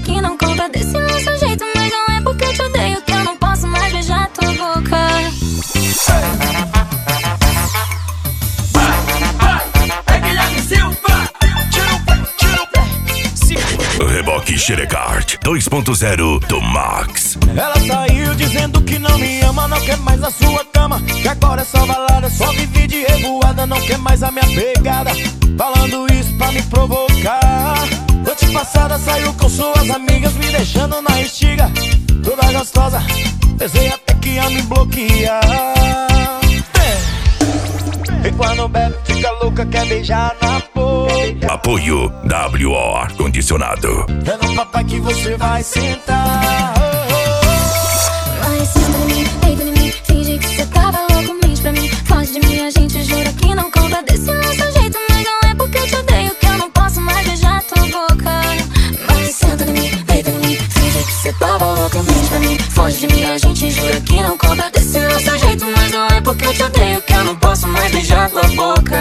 que não conta desse nosso jeito. Mas não é porque eu te odeio que eu não posso mais beijar tua boca. É Guilherme Silva. Tira o pé. Reboque Xerecard 2.0 do Max. Ela saiu dizendo que não me ama, não quer mais a sua cama, que agora é só balada, só vive de revoada, não quer mais a minha pegada, falando isso pra me provocar. Noite passada saiu com suas amigas, me deixando na estiga, toda gostosa, pensei até que ia me bloquear. E quando bebe fica louca, quer beijar na boca. Apoio WO Ar-Condicionado. É no papai que você vai sentar. Mas senta em mim, deita em mim, finge que cê tava louco, mente pra mim, foge de mim, a gente jura que não conta desse nosso jeito. Mas não é porque eu te odeio que eu não posso mais beijar tua boca. Mas senta em mim, deita em mim, finge que cê tava louco, mente pra mim, foge de mim, a gente jura que não conta desse nosso jeito. Mas não é porque eu te odeio que eu não posso mais beijar tua boca.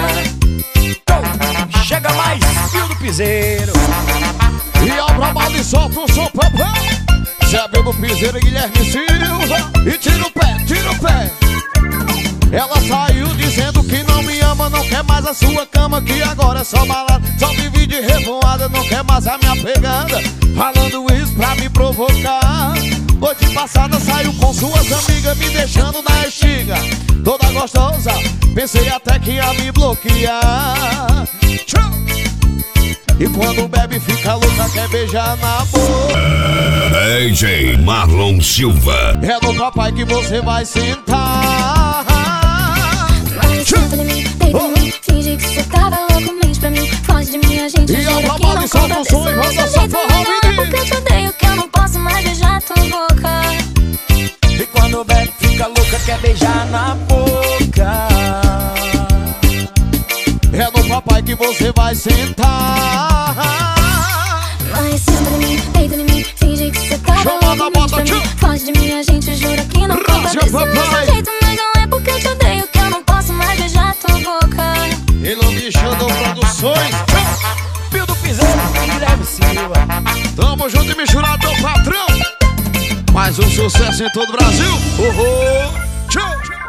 Chega mais, Pio do Piseiro. E ao trabalho e solta o som, papai. Zé Pio do Piseiro e Guilherme Silva. E tira o pé, tira o pé. Ela saiu dizendo que não me ama, não quer mais a sua cama, que agora é só balada, só vive de revoada, não quer mais a minha pegada, falando isso pra me provocar. Noite passada saiu com suas amigas, me deixando na estiga, toda gostosa, pensei até que ia me bloquear. E quando bebe fica louca, quer beijar na boca. DJ Marlon Silva. É no papai que você vai sentar. Mas senta em mim, deita em mim, finge que cê tava louco, mente pra mim, foge de mim, a gente E jura ao que trabalho não e solta conta o desse som e roda nosso só jeito. forró, Mas não é menino. porque eu te odeio que eu não posso mais beijar tua boca. E quando bebe fica louca, quer beijar na boca. É no papai que você vai sentar. Mas senta em mim, deita em mim, finge que cê tava Chama na louco, mente bota, pra mim, tchau. foge de mim, a gente jura que não conta Rasga, desse papai. nosso jeito. Mas não é porque eu te odeio que eu não posso mais beijar tua boca. E não me Xandão Produções. Pio do Piseiro e Guilherme Silva. Tamo junto e misturado, meu patrão. Mais um sucesso em todo o Brasil. Tchau.